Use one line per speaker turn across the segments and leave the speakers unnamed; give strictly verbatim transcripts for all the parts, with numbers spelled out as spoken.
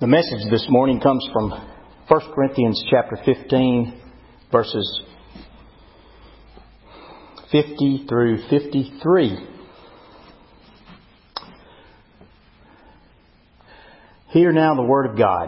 The message this morning comes from First Corinthians chapter fifteen, verses fifty through fifty-three. Hear now the word of God.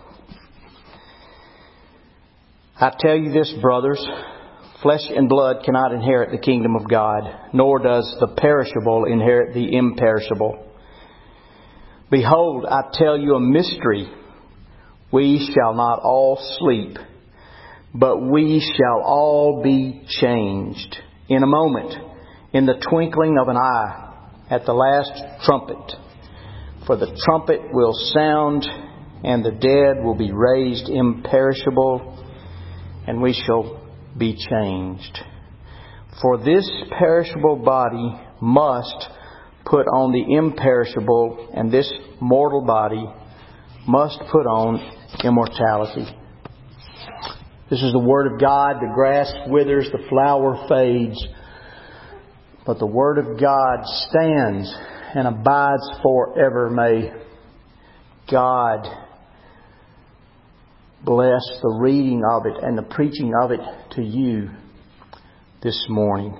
I tell you this, brothers, flesh and blood cannot inherit the kingdom of God, nor does the perishable inherit the imperishable. Behold, I tell you a mystery. We shall not all sleep, but we shall all be changed in a moment, in the twinkling of an eye, at the last trumpet. For the trumpet will sound, and the dead will be raised imperishable, and we shall be changed. For this perishable body must put on the imperishable, and this mortal body must put on immortality. This is the Word of God. The grass withers, the flower fades, but the Word of God stands and abides forever. May God bless the reading of it and the preaching of it to you this morning.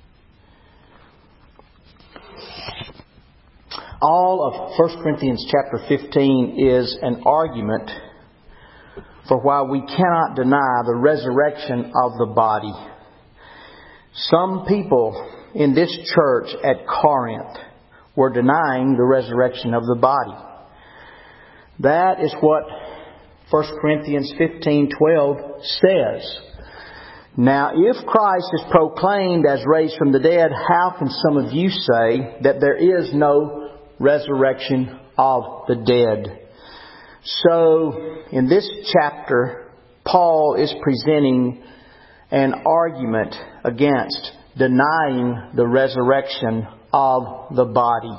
All of First Corinthians chapter fifteen is an argument for why we cannot deny the resurrection of the body. Some people in this church at Corinth were denying the resurrection of the body. That is what First Corinthians fifteen twelve says. Now, if Christ is proclaimed as raised from the dead, how can some of you say that there is no resurrection of the dead? So, in this chapter, Paul is presenting an argument against denying the resurrection of the body.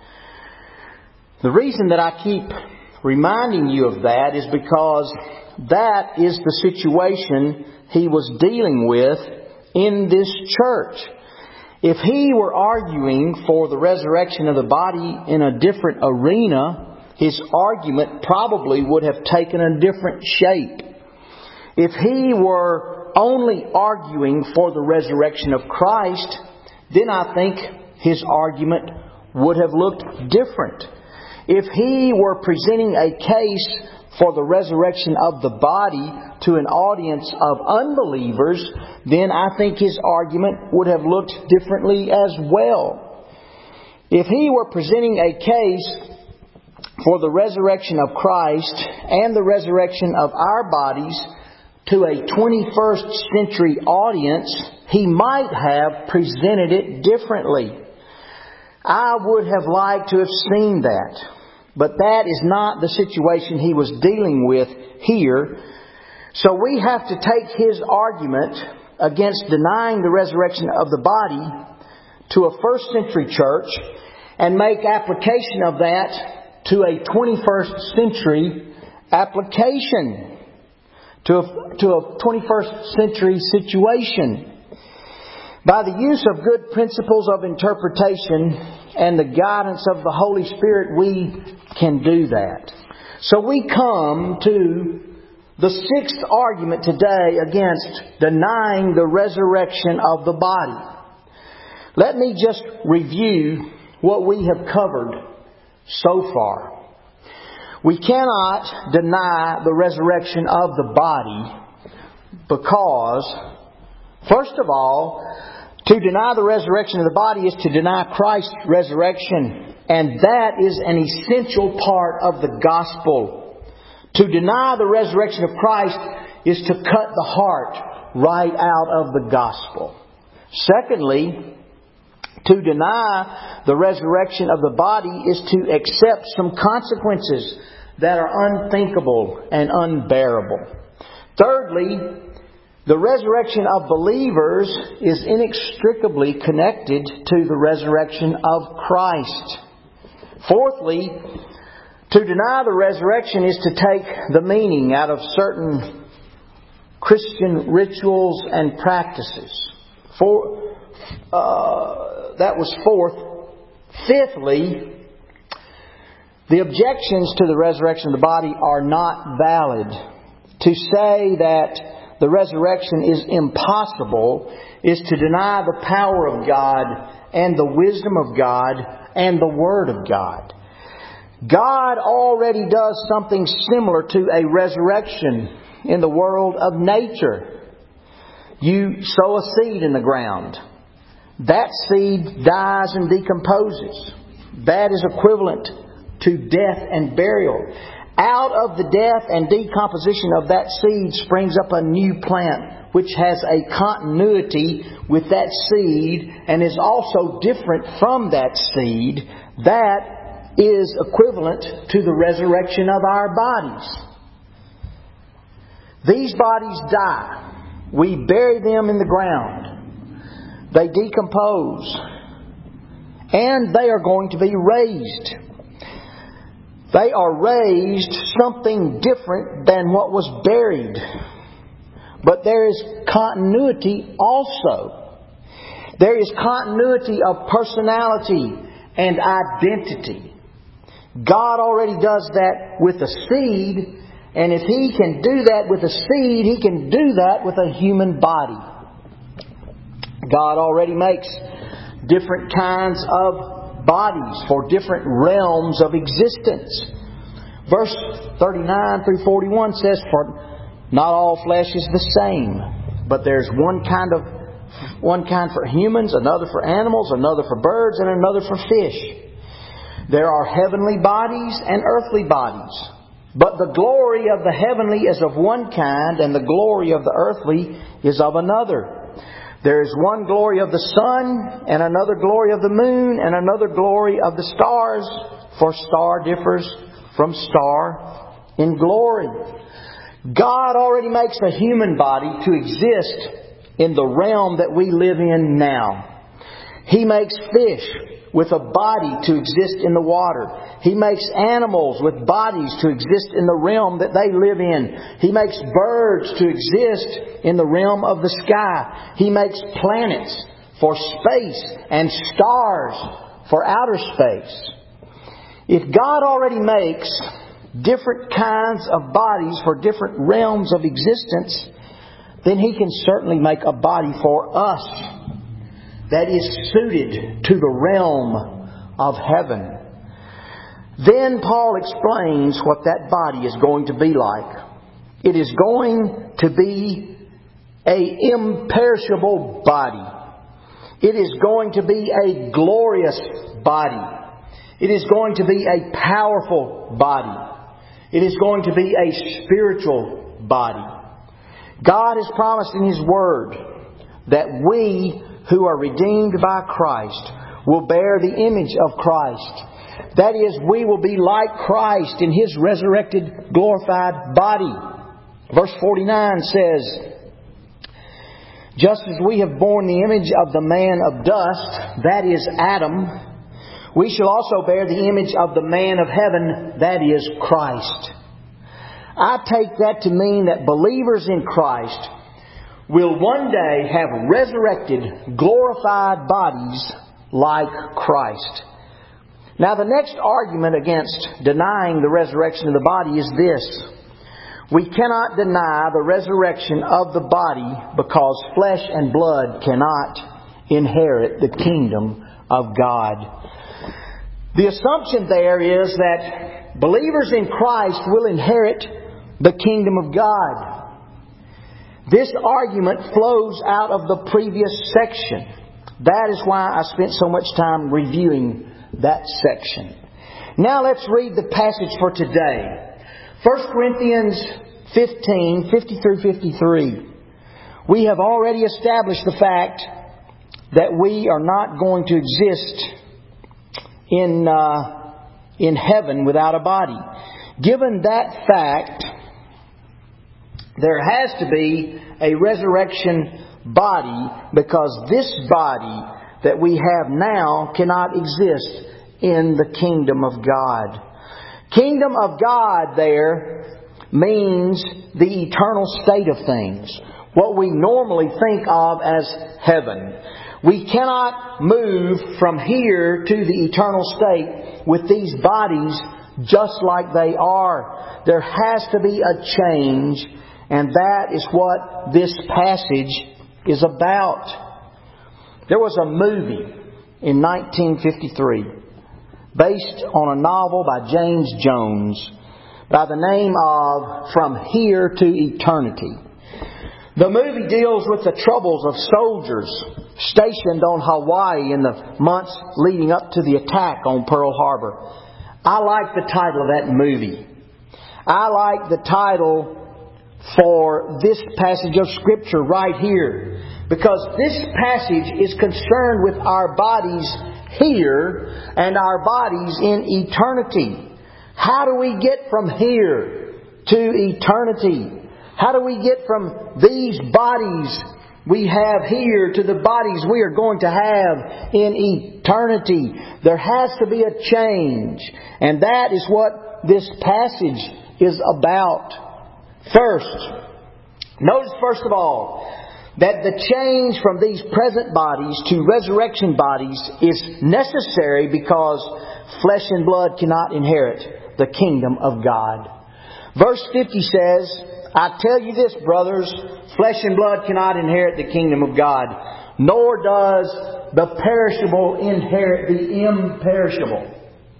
The reason that I keep reminding you of that is because that is the situation he was dealing with in this church. If he were arguing for the resurrection of the body in a different arena, his argument probably would have taken a different shape. If he were only arguing for the resurrection of Christ, then I think his argument would have looked different. If he were presenting a case for the resurrection of the body to an audience of unbelievers, then I think his argument would have looked differently as well. If he were presenting a case for the resurrection of Christ and the resurrection of our bodies to a twenty-first century audience, he might have presented it differently. I would have liked to have seen that. But that is not the situation he was dealing with here. So we have to take his argument against denying the resurrection of the body to a first century church and make application of that to a twenty-first century application, to a, to a twenty-first century situation. By the use of good principles of interpretation and the guidance of the Holy Spirit, we can do that. So we come to the sixth argument today against denying the resurrection of the body. Let me just review what we have covered so far. We cannot deny the resurrection of the body because, first of all, to deny the resurrection of the body is to deny Christ's resurrection. And that is an essential part of the gospel. To deny the resurrection of Christ is to cut the heart right out of the gospel. Secondly, to deny the resurrection of the body is to accept some consequences that are unthinkable and unbearable. Thirdly, the resurrection of believers is inextricably connected to the resurrection of Christ. Fourthly, to deny the resurrection is to take the meaning out of certain Christian rituals and practices. For, uh, that was fourth. Fifthly, The objections to the resurrection of the body are not valid. To say that the resurrection is impossible is to deny the power of God and the wisdom of God and the Word of God. God already does something similar to a resurrection in the world of nature. You sow a seed in the ground. That seed dies and decomposes. That is equivalent to death and burial. Out of the death and decomposition of that seed springs up a new plant which has a continuity with that seed and is also different from that seed. That is equivalent to the resurrection of our bodies. These bodies die. We bury them in the ground. They decompose. And they are going to be raised. They are raised something different than what was buried. But there is continuity also. There is continuity of personality and identity. God already does that with a seed. And if He can do that with a seed, He can do that with a human body. God already makes different kinds of bodies for different realms of existence. Verse thirty-nine through forty-one says, "For not all flesh is the same, but there's one kind of one kind for humans, another for animals, another for birds, and another for fish. There are heavenly bodies and earthly bodies. But the glory of the heavenly is of one kind, and the glory of the earthly is of another. There is one glory of the sun, and another glory of the moon, and another glory of the stars, for star differs from star in glory." God already makes a human body to exist in the realm that we live in now. He makes fish with a body to exist in the water. He makes animals with bodies to exist in the realm that they live in. He makes birds to exist in the realm of the sky. He makes planets for space and stars for outer space. If God already makes different kinds of bodies for different realms of existence, then He can certainly make a body for us that is suited to the realm of heaven. Then Paul explains what that body is going to be like. It is going to be an imperishable body. It is going to be a glorious body. It is going to be a powerful body. It is going to be a spiritual body. God has promised in His Word that we who are redeemed by Christ will bear the image of Christ. That is, we will be like Christ in His resurrected, glorified body. Verse forty-nine says, "Just as we have borne the image of the man of dust, that is Adam, we shall also bear the image of the man of heaven, that is Christ." I take that to mean that believers in Christ will one day have resurrected, glorified bodies like Christ. Now, the next argument against denying the resurrection of the body is this: we cannot deny the resurrection of the body because flesh and blood cannot inherit the kingdom of God. The assumption there is that believers in Christ will inherit the kingdom of God. This argument flows out of the previous section. That is why I spent so much time reviewing that section. Now let's read the passage for today. First Corinthians fifteen, fifty through fifty-three. We have already established the fact that we are not going to exist in, uh, in heaven without a body. Given that fact, there has to be a resurrection body because this body that we have now cannot exist in the kingdom of God. Kingdom of God there means the eternal state of things. What we normally think of as heaven. We cannot move from here to the eternal state with these bodies just like they are. There has to be a change, and that is what this passage is about. There was a movie in nineteen fifty-three based on a novel by James Jones by the name of From Here to Eternity. The movie deals with the troubles of soldiers stationed on Hawaii in the months leading up to the attack on Pearl Harbor. I like the title of that movie. I like the title for this passage of Scripture right here, because this passage is concerned with our bodies here and our bodies in eternity. How do we get from here to eternity? How do we get from these bodies we have here to the bodies we are going to have in eternity? There has to be a change. And that is what this passage is about. First, notice first of all that the change from these present bodies to resurrection bodies is necessary because flesh and blood cannot inherit the kingdom of God. Verse fifty says, I tell you this, brothers, flesh and blood cannot inherit the kingdom of God, nor does the perishable inherit the imperishable.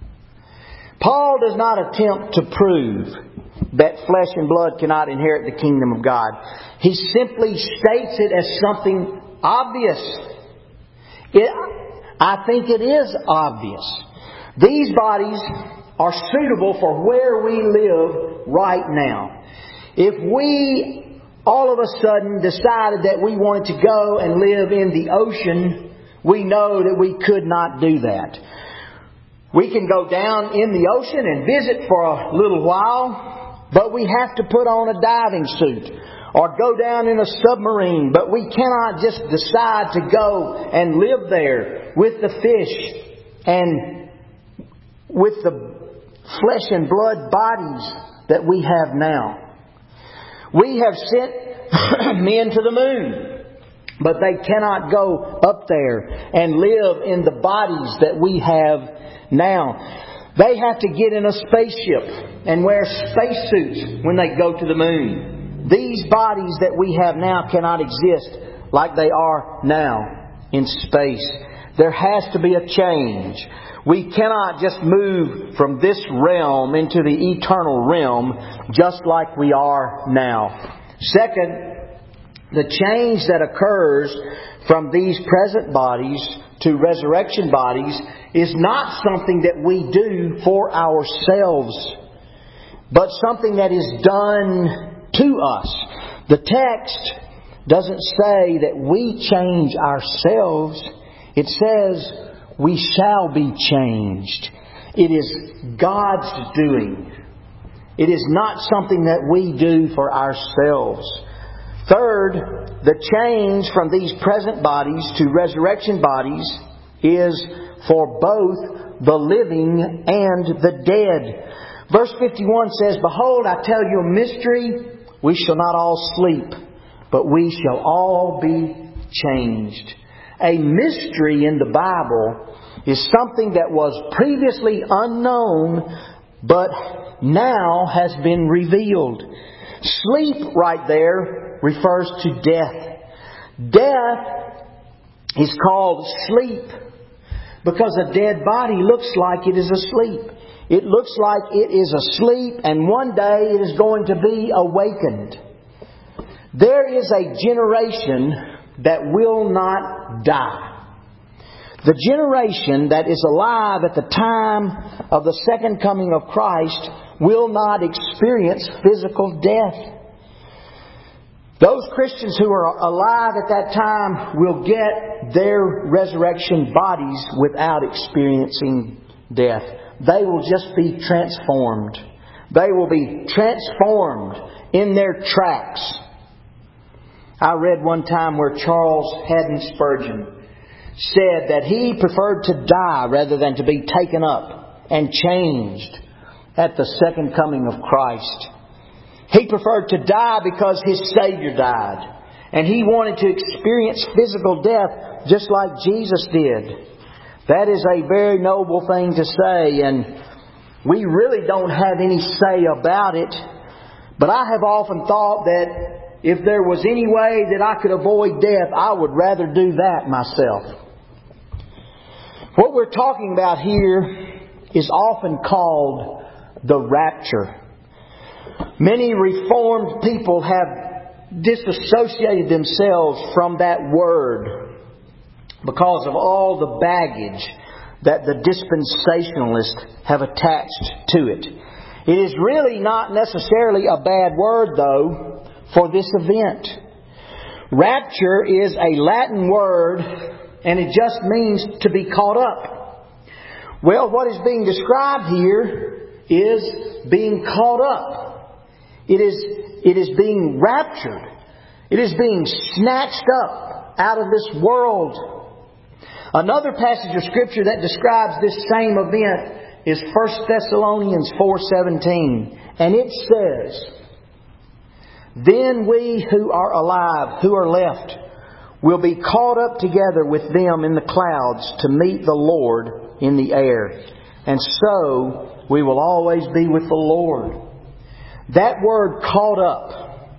Paul does not attempt to prove that flesh and blood cannot inherit the kingdom of God. He simply states it as something obvious. It, I think it is obvious. These bodies are suitable for where we live right now. If we all of a sudden decided that we wanted to go and live in the ocean, we know that we could not do that. We can go down in the ocean and visit for a little while, but we have to put on a diving suit or go down in a submarine. But we cannot just decide to go and live there with the fish and with the flesh and blood bodies that we have now. We have sent men to the moon, but they cannot go up there and live in the bodies that we have now. They have to get in a spaceship and wear spacesuits when they go to the moon. These bodies that we have now cannot exist like they are now in space. There has to be a change. We cannot just move from this realm into the eternal realm just like we are now. Second, the change that occurs from these present bodies to resurrection bodies is not something that we do for ourselves, but something that is done to us. The text doesn't say that we change ourselves. It says we shall be changed. It is God's doing. It is not something that we do for ourselves. Third, the change from these present bodies to resurrection bodies is for both the living and the dead. Verse fifty-one says, Behold, I tell you a mystery. We shall not all sleep, but we shall all be changed. A mystery in the Bible is something that was previously unknown, but now has been revealed. Sleep right there refers to death. Death is called sleep because a dead body looks like it is asleep. It looks like it is asleep, and one day it is going to be awakened. There is a generation that will not die. The generation that is alive at the time of the second coming of Christ will not experience physical death. Those Christians who are alive at that time will get their resurrection bodies without experiencing death. They will just be transformed. They will be transformed in their tracks. I read one time where Charles Haddon Spurgeon said that he preferred to die rather than to be taken up and changed at the second coming of Christ. He preferred to die because his Savior died. And he wanted to experience physical death just like Jesus did. That is a very noble thing to say. And We really don't have any say about it. But I have often thought that if there was any way that I could avoid death, I would rather do that myself. What we're talking about here is often called the rapture. Many Reformed people have disassociated themselves from that word because of all the baggage that the dispensationalists have attached to it. It is really not necessarily a bad word, though, for this event. Rapture is a Latin word, and it just means to be caught up. Well, what is being described here is being caught up. It is, it is being raptured. It is being snatched up out of this world. Another passage of Scripture that describes this same event is First Thessalonians four seventeen. And it says, "Then we who are alive, who are left, will be caught up together with them in the clouds to meet the Lord in the air. And so we will always be with the Lord." That word "caught up"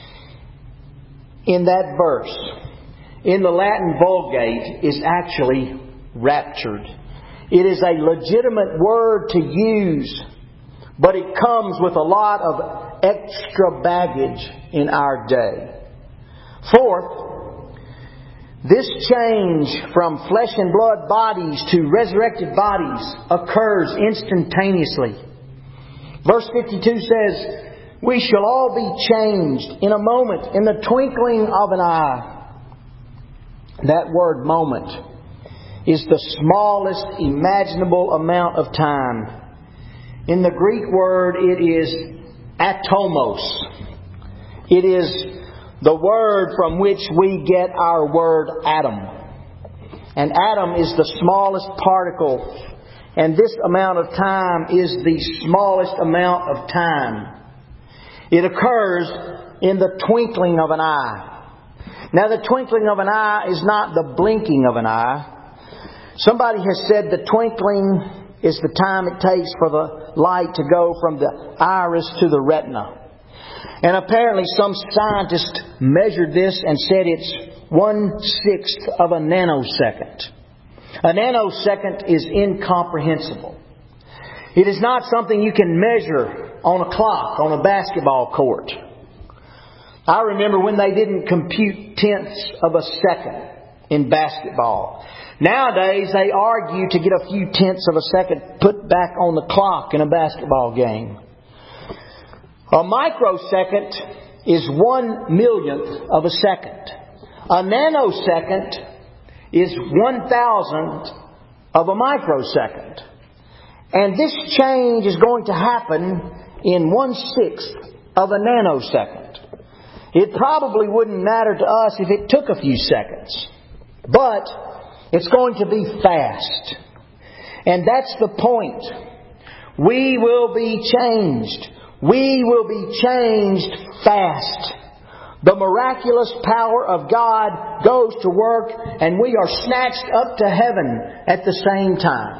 in that verse, in the Latin Vulgate, is actually raptured. It is a legitimate word to use, but it comes with a lot of extra baggage in our day. Fourth, this change from flesh and blood bodies to resurrected bodies occurs instantaneously. Verse fifty-two says, "We shall all be changed in a moment, in the twinkling of an eye." That word "moment" is the smallest imaginable amount of time. In the Greek word, it is atomos. It is the word from which we get our word atom. An atom is the smallest particle, and this amount of time is the smallest amount of time. It occurs in the twinkling of an eye. Now, the twinkling of an eye is not the blinking of an eye. Somebody has said the twinkling is the time it takes for the light to go from the iris to the retina. And apparently some scientist measured this and said it's one-sixth of a nanosecond. A nanosecond is incomprehensible. It is not something you can measure on a clock, on a basketball court. I remember when they didn't compute tenths of a second in basketball. Nowadays, they argue to get a few tenths of a second put back on the clock in a basketball game. A microsecond is one millionth of a second. A nanosecond is one thousandth of a microsecond. And this change is going to happen in one-sixth of a nanosecond. It probably wouldn't matter to us if it took a few seconds. But it's going to be fast. And that's the point. We will be changed. We will be changed fast. The miraculous power of God goes to work, and we are snatched up to heaven at the same time.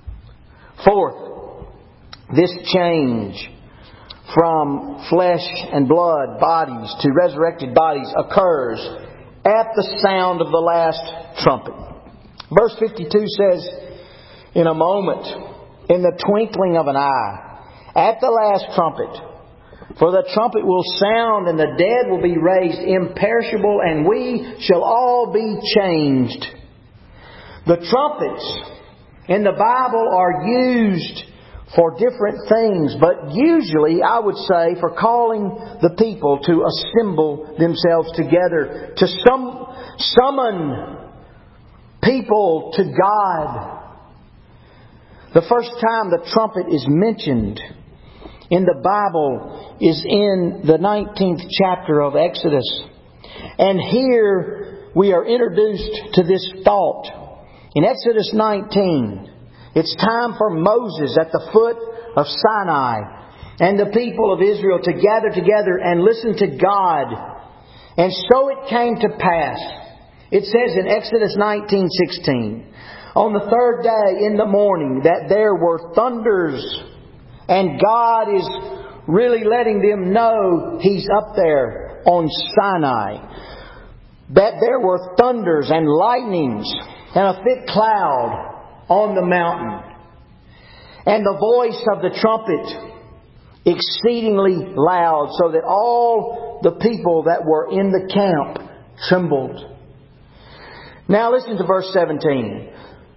Fourth, this change from flesh and blood bodies to resurrected bodies occurs at the sound of the last trumpet. Verse fifty-two says, "In a moment, in the twinkling of an eye, at the last trumpet, for the trumpet will sound, and the dead will be raised imperishable, and we shall all be changed." The trumpets in the Bible are used for different things, but usually, I would say, for calling the people to assemble themselves together, to sum, summon people to God. The first time the trumpet is mentioned in the Bible is in the nineteenth chapter of Exodus. And here we are introduced to this thought. In Exodus nineteen, it's time for Moses at the foot of Sinai and the people of Israel to gather together and listen to God. And so it came to pass. It says in Exodus nineteen sixteen, "On the third day in the morning that there were thunders And God is really letting them know He's up there on Sinai. That there were thunders and lightnings and a thick cloud on the mountain. And the voice of the trumpet exceedingly loud, so that all the people that were in the camp trembled. Now listen to verse seventeen.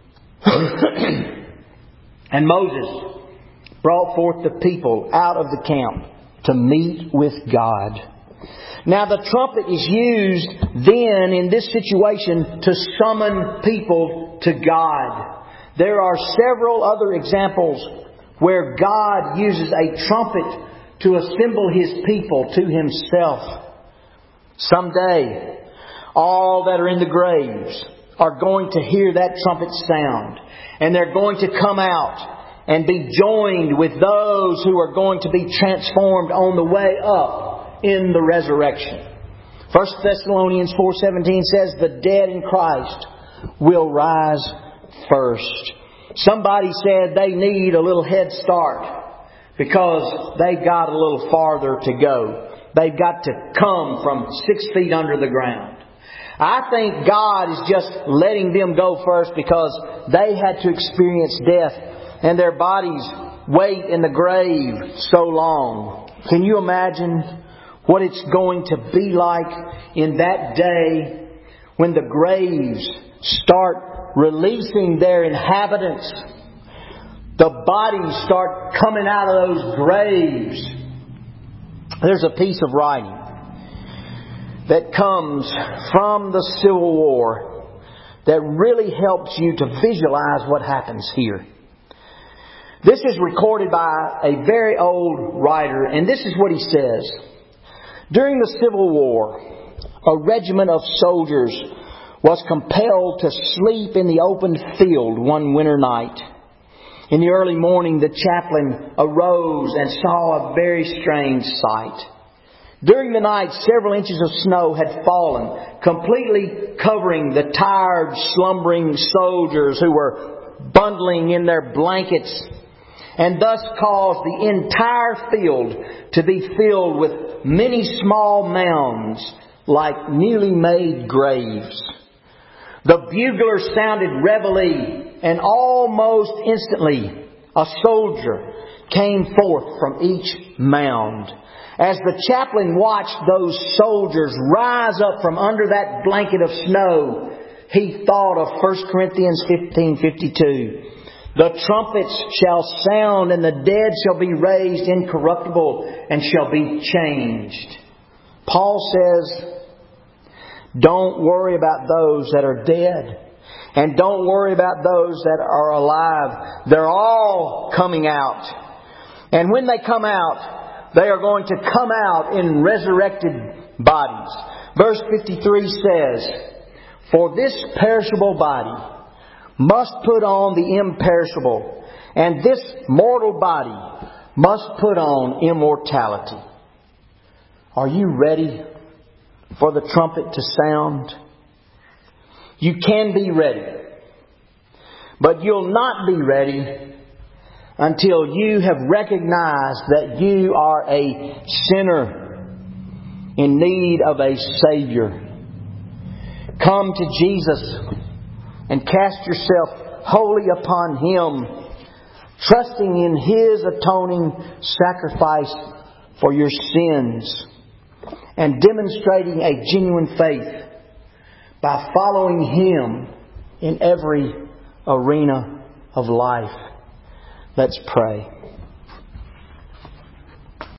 And Moses brought forth the people out of the camp to meet with God. Now the trumpet is used then in this situation to summon people to God. There are several other examples where God uses a trumpet to assemble His people to Himself. Someday, all that are in the graves are going to hear that trumpet sound. And they're going to come out and be joined with those who are going to be transformed on the way up in the resurrection. First Thessalonians four seventeen says, the dead in Christ will rise first. Somebody said they need a little head start because they've got a little farther to go. They've got to come from six feet under the ground. I think God is just letting them go first because they had to experience death and their bodies wait in the grave so long. Can you imagine what it's going to be like in that day when the graves start releasing their inhabitants? The bodies start coming out of those graves. There's a piece of writing that comes from the Civil War that really helps you to visualize what happens here. This is recorded by a very old writer, and this is what he says. During the Civil War, a regiment of soldiers was compelled to sleep in the open field one winter night. In the early morning, the chaplain arose and saw a very strange sight. During the night, several inches of snow had fallen, completely covering the tired, slumbering soldiers who were bundling in their blankets, and thus caused the entire field to be filled with many small mounds like newly made graves. The bugler sounded reveille, and almost instantly a soldier came forth from each mound. As the chaplain watched those soldiers rise up from under that blanket of snow, he thought of First Corinthians fifteen fifty-two. The trumpets shall sound, and the dead shall be raised incorruptible, and shall be changed. Paul says, don't worry about those that are dead. And don't worry about those that are alive. They're all coming out. And when they come out, they are going to come out in resurrected bodies. Verse fifty-three says, for this perishable body must put on the imperishable, and this mortal body must put on immortality. Are you ready for the trumpet to sound? You can be ready, but you'll not be ready until you have recognized that you are a sinner in need of a Savior. Come to Jesus and cast yourself wholly upon Him, trusting in His atoning sacrifice for your sins, and demonstrating a genuine faith by following Him in every arena of life. Let's pray.